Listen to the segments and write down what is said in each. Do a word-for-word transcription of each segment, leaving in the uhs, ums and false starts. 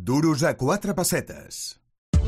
Duros a quatre pessetes.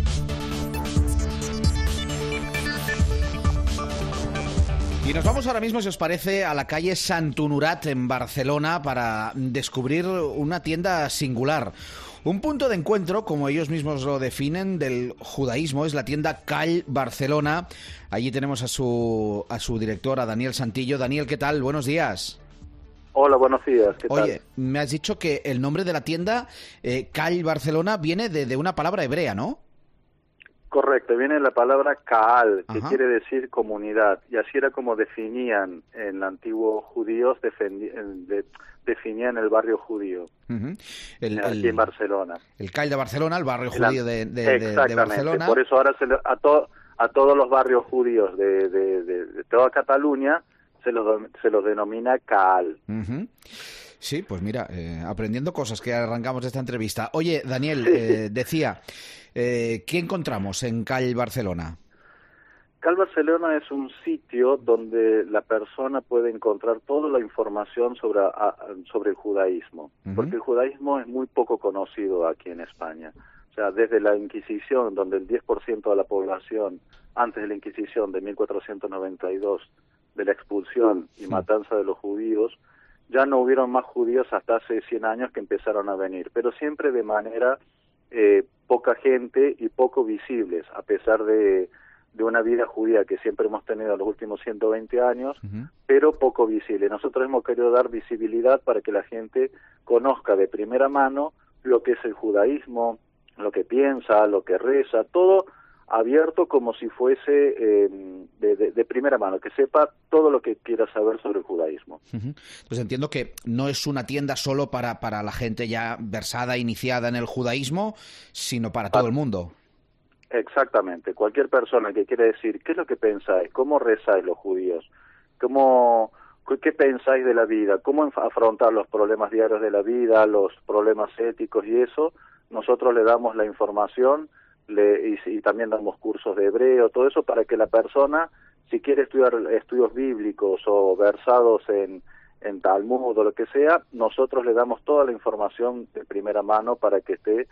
Y nos vamos ahora mismo, si os parece, a la calle Sant Honorat en Barcelona para descubrir una tienda singular. Un punto de encuentro, como ellos mismos lo definen, del judaísmo. Es la tienda Call Barcelona. Allí tenemos a su, a su director, a Daniel Santillo. Daniel, ¿qué tal? Buenos días. Hola, buenos días. ¿Qué tal? Oye, me has dicho que el nombre de la tienda, eh, Call Barcelona, viene de, de una palabra hebrea, ¿no? Correcto, viene la palabra Kaal, que Ajá. quiere quiere decir comunidad, y así era como definían en el antiguo judíos, defendi- de, definían el barrio judío, Uh-huh. el, aquí el, en Barcelona. El Call de Barcelona, el barrio El, judío de, de, de, de exactamente, Barcelona. por eso ahora se le, a, to, a todos los barrios judíos de, de, de, de toda Cataluña se los, se los denomina Kaal. Uh-huh. Sí, pues mira, eh, aprendiendo cosas que arrancamos de esta entrevista. Oye, Daniel, Sí. eh, decía, eh, ¿qué encontramos en Call Barcelona? Call Barcelona es un sitio donde la persona puede encontrar toda la información sobre, a, sobre el judaísmo, Uh-huh. porque el judaísmo es muy poco conocido aquí en España. O sea, desde la Inquisición, donde el diez por ciento de la población, antes de la Inquisición de mil cuatrocientos noventa y dos, de la expulsión y Sí. matanza de los judíos, ya no hubieron más judíos hasta hace cien años que empezaron a venir, pero siempre de manera eh, poca gente y poco visibles, a pesar de, de una vida judía que siempre hemos tenido en los últimos ciento veinte años, Uh-huh. pero poco visible. Nosotros hemos querido dar visibilidad para que la gente conozca de primera mano lo que es el judaísmo, lo que piensa, lo que reza, todo abierto como si fuese eh, de, de, de primera mano, que sepa todo lo que quiera saber sobre el judaísmo. Uh-huh. Pues entiendo que no es una tienda solo para, para la gente ya versada, iniciada en el judaísmo, sino para todo el mundo. Exactamente. Cualquier persona que quiera decir qué es lo que pensáis, cómo rezáis los judíos, cómo, qué pensáis de la vida, cómo afrontar los problemas diarios de la vida, los problemas éticos y eso, nosotros le damos la información. Le, y, y también damos cursos de hebreo, todo eso para que la persona, si quiere estudiar estudios bíblicos o versados en, en Talmud o lo que sea, nosotros le damos toda la información de primera mano para que esté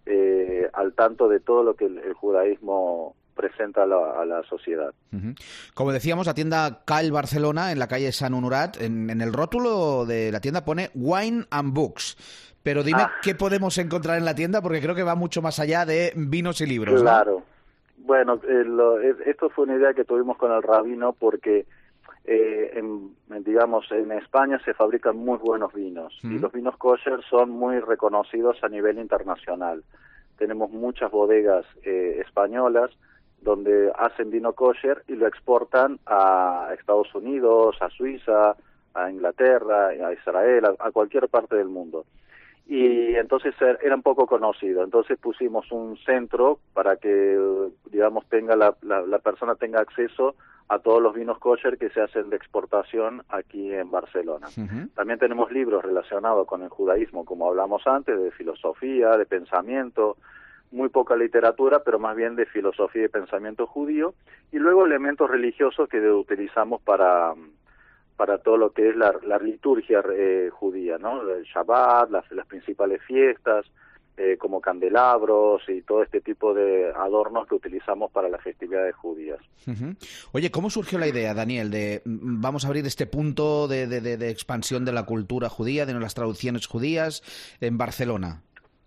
eh, al tanto de todo lo que el, el judaísmo presenta a la, a la sociedad. Uh-huh. Como decíamos, la tienda Call Barcelona, en la calle Sant Honorat, en, en el rótulo de la tienda pone Wine and Books. Pero dime Ah. qué podemos encontrar en la tienda, porque creo que va mucho más allá de vinos y libros, ¿no? Claro. Bueno, eh, lo, eh, esto fue una idea que tuvimos con el rabino porque, eh, en, digamos, en España se fabrican muy buenos vinos Mm. y los vinos kosher son muy reconocidos a nivel internacional. Tenemos muchas bodegas eh, españolas donde hacen vino kosher y lo exportan a Estados Unidos, a Suiza, a Inglaterra, a Israel, a, a cualquier parte del mundo. Y entonces eran poco conocidos. Entonces pusimos un centro para que, digamos, tenga la, la, la persona tenga acceso a todos los vinos kosher que se hacen de exportación aquí en Barcelona. Uh-huh. También tenemos libros relacionados con el judaísmo, como hablamos antes, de filosofía, de pensamiento, muy poca literatura, pero más bien de filosofía y pensamiento judío, y luego elementos religiosos que utilizamos para... para todo lo que es la, la liturgia eh, judía, ¿no? El Shabbat, las, las principales fiestas, eh, como candelabros y todo este tipo de adornos que utilizamos para las festividades judías. Uh-huh. Oye, ¿cómo surgió la idea, Daniel, de mm, vamos a abrir este punto de, de, de, de expansión de la cultura judía, de las traducciones judías en Barcelona?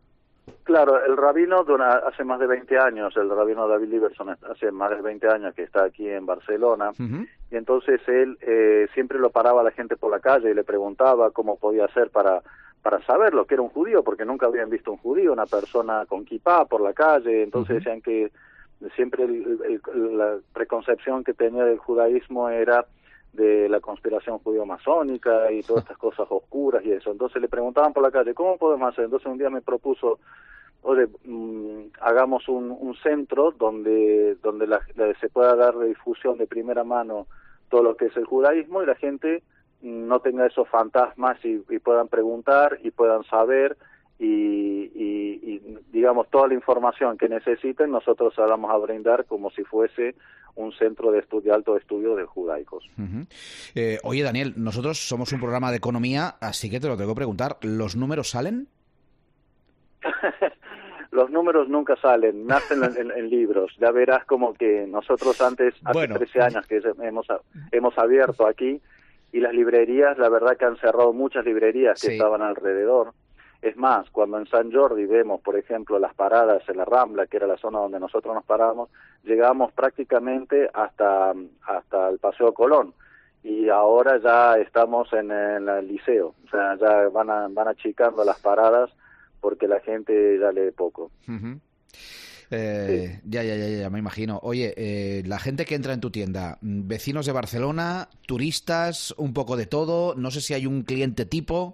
Claro, el rabino hace más de veinte años, el rabino David Liberson hace más de veinte años que está aquí en Barcelona, Uh-huh. y entonces él eh, siempre lo paraba a la gente por la calle y le preguntaba cómo podía hacer para para saber lo que era un judío, porque nunca habían visto un judío, una persona con kipá por la calle. Entonces uh-huh. decían que siempre el, el, la preconcepción que tenía del judaísmo era de la conspiración judío-masónica y todas estas cosas oscuras y eso. Entonces le preguntaban por la calle, ¿cómo podemos hacer? Entonces un día me propuso, oye, mmm, hagamos un, un centro donde donde la, la, se pueda dar de difusión de primera mano todo lo que es el judaísmo y la gente no tenga esos fantasmas y, y puedan preguntar y puedan saber y, y, y digamos toda la información que necesiten nosotros la vamos a brindar como si fuese un centro de estudio, alto estudio de judaicos. Uh-huh. eh, oye Daniel, nosotros somos un programa de economía, así que te lo tengo que preguntar, ¿los números salen? los números nunca salen, nacen en, en, en libros. Ya verás como que nosotros antes, hace bueno. trece años que hemos, hemos abierto aquí, y las librerías, la verdad que han cerrado muchas librerías que sí. estaban alrededor. Es más, cuando en San Jordi vemos, por ejemplo, las paradas en la Rambla, que era la zona donde nosotros nos parábamos, llegamos prácticamente hasta, hasta el Paseo Colón. Y ahora ya estamos en, en el liceo, o sea, ya van, a, van achicando las paradas porque la gente ya lee poco. Uh-huh. Eh, sí. ya, ya, ya, ya, me imagino. Oye, eh, la gente que entra en tu tienda, vecinos de Barcelona, turistas, un poco de todo, no sé si hay un cliente tipo.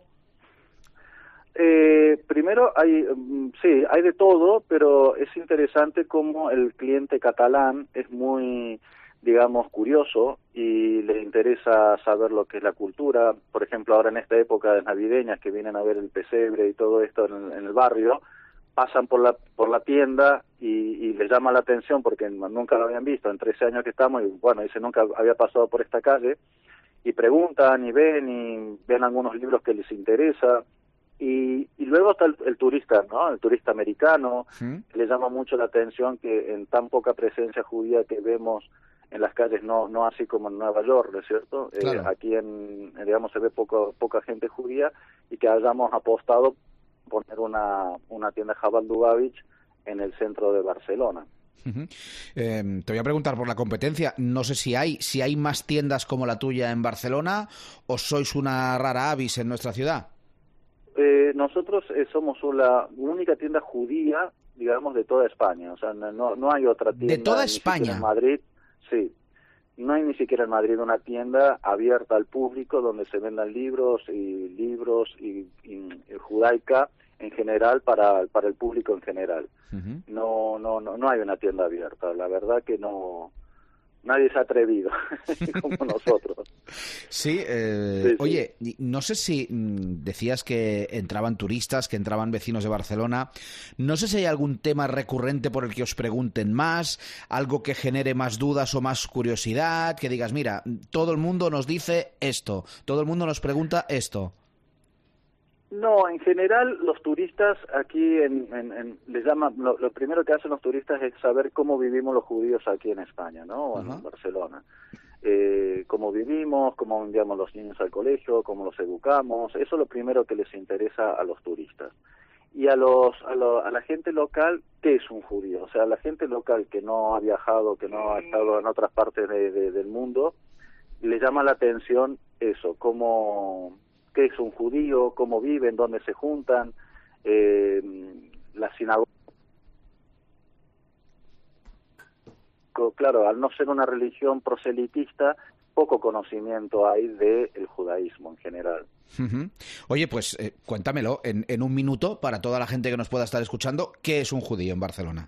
Eh, primero, hay sí, hay de todo, pero es interesante cómo el cliente catalán es muy, digamos, curioso y le interesa saber lo que es la cultura. Por ejemplo, ahora en esta época de navideñas que vienen a ver el pesebre y todo esto en, en el barrio, pasan por la por la tienda y, y les llama la atención porque nunca lo habían visto, en trece años que estamos, y bueno, dice, nunca había pasado por esta calle, y preguntan y ven y ven algunos libros que les interesa. Y, y luego está el, el turista, ¿no? El turista americano. ¿Sí? Le llama mucho la atención que en tan poca presencia judía que vemos en las calles, no no así como en Nueva York, ¿no es cierto? Claro. Eh, aquí, en digamos, se ve poco, poca gente judía, y que hayamos apostado poner una, una tienda Jabal Lubavitch en el centro de Barcelona. Uh-huh. Eh, te voy a preguntar por la competencia. No sé si hay, si hay más tiendas como la tuya en Barcelona o sois una rara avis en nuestra ciudad. Eh, nosotros eh, somos la única tienda judía, digamos, de toda España. O sea, no, no hay otra tienda. ¿De toda España? En Madrid, sí. No hay ni siquiera en Madrid una tienda abierta al público donde se vendan libros y libros y, y, y judaica en general para, para el público en general. Uh-huh. No, no, no, no hay una tienda abierta. La verdad que no. Nadie se ha atrevido, como nosotros. Sí, eh, sí, sí, oye, no sé si decías que entraban turistas, que entraban vecinos de Barcelona. No sé si hay algún tema recurrente por el que os pregunten más, algo que genere más dudas o más curiosidad, que digas, mira, todo el mundo nos dice esto, todo el mundo nos pregunta esto. No, en general los turistas aquí en, en, en, les llaman, lo, lo primero que hacen los turistas es saber cómo vivimos los judíos aquí en España, ¿no? O en uh-huh. Barcelona. Eh, cómo vivimos, cómo enviamos los niños al colegio, cómo los educamos. Eso es lo primero que les interesa a los turistas. Y a los a, lo, a la gente local, ¿qué es un judío? O sea, a la gente local que no ha viajado, que no ha estado en otras partes de, de, del mundo, le llama la atención eso, cómo... qué es un judío, cómo viven, dónde se juntan, eh, la sinagoga. Claro, al no ser una religión proselitista, poco conocimiento hay del judaísmo en general. Uh-huh. Oye, pues eh, cuéntamelo en, en un minuto para toda la gente que nos pueda estar escuchando, ¿qué es un judío en Barcelona?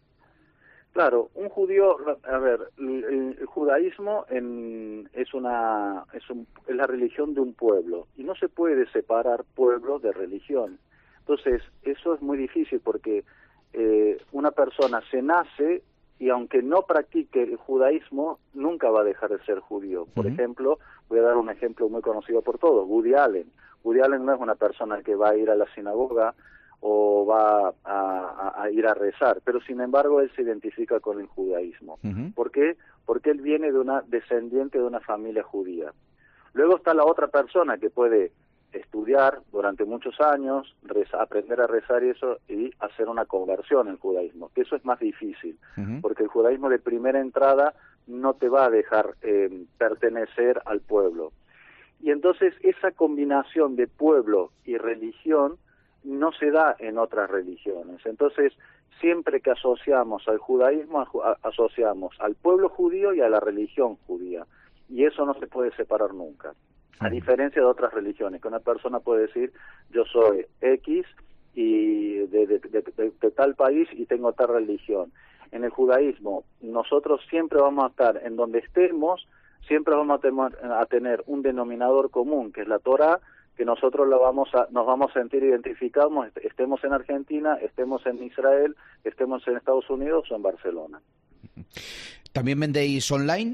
Claro, un judío, a ver, el, el judaísmo en, es una es, un, es la religión de un pueblo y no se puede separar pueblo de religión. Entonces, eso es muy difícil porque eh, una persona se nace y aunque no practique el judaísmo, nunca va a dejar de ser judío. Por uh-huh. ejemplo, voy a dar un ejemplo muy conocido por todos, Woody Allen. Woody Allen no es una persona que va a ir a la sinagoga o va a, a, a ir a rezar, pero sin embargo él se identifica con el judaísmo. Uh-huh. ¿Por qué? Porque él viene de una descendiente de una familia judía. Luego está la otra persona que puede estudiar durante muchos años, reza, aprender a rezar y eso, y hacer una conversión en el judaísmo, que eso es más difícil, uh-huh. porque el judaísmo de primera entrada no te va a dejar eh, pertenecer al pueblo. Y entonces esa combinación de pueblo y religión no se da en otras religiones. Entonces, siempre que asociamos al judaísmo, a, asociamos al pueblo judío y a la religión judía. Y eso no se puede separar nunca. A diferencia de otras religiones, que una persona puede decir, yo soy X y de, de, de, de, de tal país y tengo tal religión. En el judaísmo, nosotros siempre vamos a estar en donde estemos, siempre vamos a, tener, a tener un denominador común, que es la Torá, que nosotros la vamos a, nos vamos a sentir identificados, estemos en Argentina, estemos en Israel, estemos en Estados Unidos o en Barcelona. ¿También vendéis online?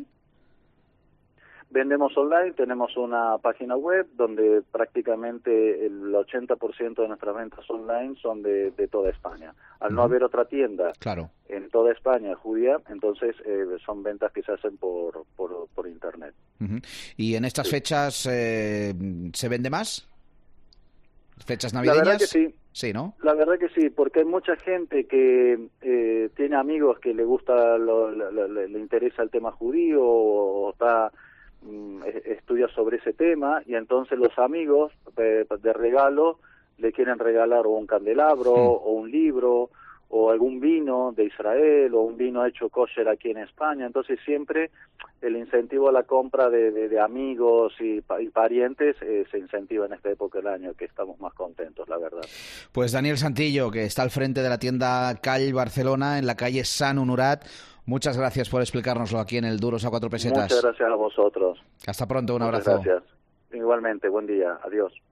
Vendemos online, tenemos una página web donde prácticamente el ochenta por ciento de nuestras ventas online son de, de toda España. Al no haber otra tienda claro. en toda España judía, entonces eh, son ventas que se hacen por, por, por Internet. Uh-huh. ¿Y en estas sí. fechas eh, se vende más? ¿Fechas navideñas? La verdad que sí. Sí, ¿no? La verdad que sí, porque hay mucha gente que eh, tiene amigos que le gusta, lo, lo, lo, le interesa el tema judío o está mm, estudia sobre ese tema, y entonces los amigos eh, de regalo le quieren regalar o un candelabro sí. o un libro o algún vino de Israel o un vino hecho kosher aquí en España. Entonces siempre el incentivo a la compra de, de, de amigos y, y parientes eh, se incentiva en esta época del año, que estamos más contentos, la verdad. Pues Daniel Santillo, que está al frente de la tienda Call Barcelona en la calle Sant Honorat, muchas gracias por explicárnoslo aquí en el Duros a Cuatro Pesetas. Muchas gracias a vosotros. Hasta pronto, un Muchas abrazo. Gracias. Igualmente, buen día. Adiós.